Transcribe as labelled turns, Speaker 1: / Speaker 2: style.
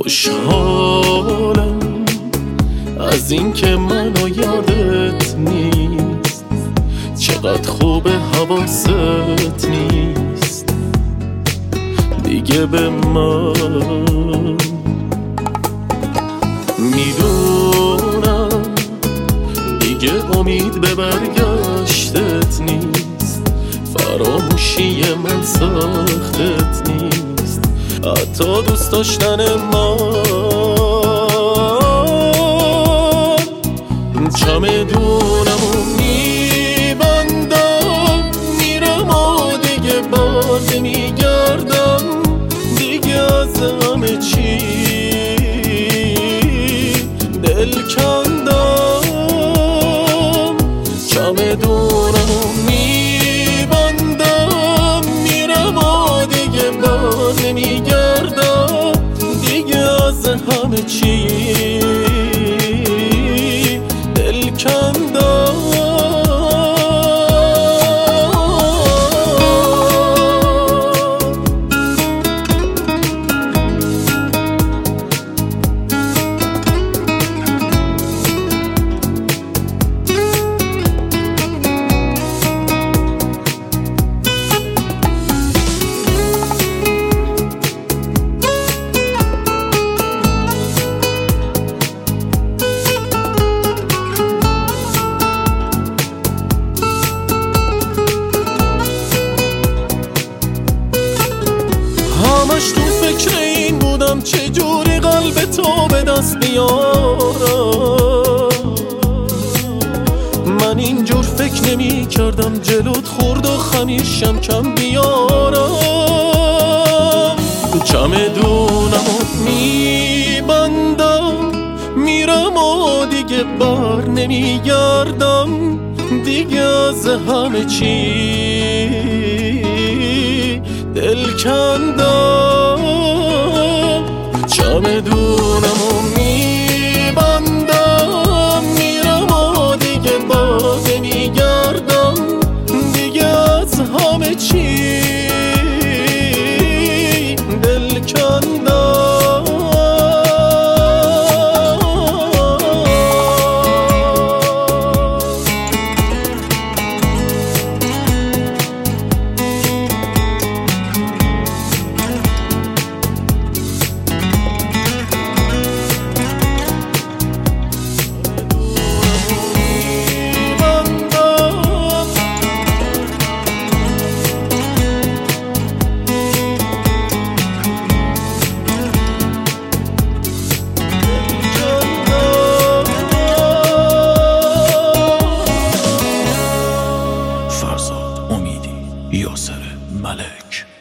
Speaker 1: خوشحالم از این که منو یادت نیست، چقدر خوب حواست نیست دیگه به من. میدونم دیگه امید به برگشتت نیست، فراموشی من سختت نیست، حتی دوست داشتن من. چمدونمو میبندم میرم و دیگه بار نمیگردم، دیگه از همه چی دل کندم. چمدونمو میبندم میرم و دیگه بار نمیگردم، دیگه از همه چی دل کندم. همش تو فکر این بودم چجوری قلب تو به دست بیارم، من اینجور فکر نمی کردم جلوت خورد و خمیشم کم بیارم. چمدونمو میبندم میرم و دیگه بر نمیگردم، دیگه از همه چی دل کندم. چمدونمو میبندم میرم و دیگه باز نمیگردم، دیگه از همه چی دل کندم.
Speaker 2: یاسر ملک.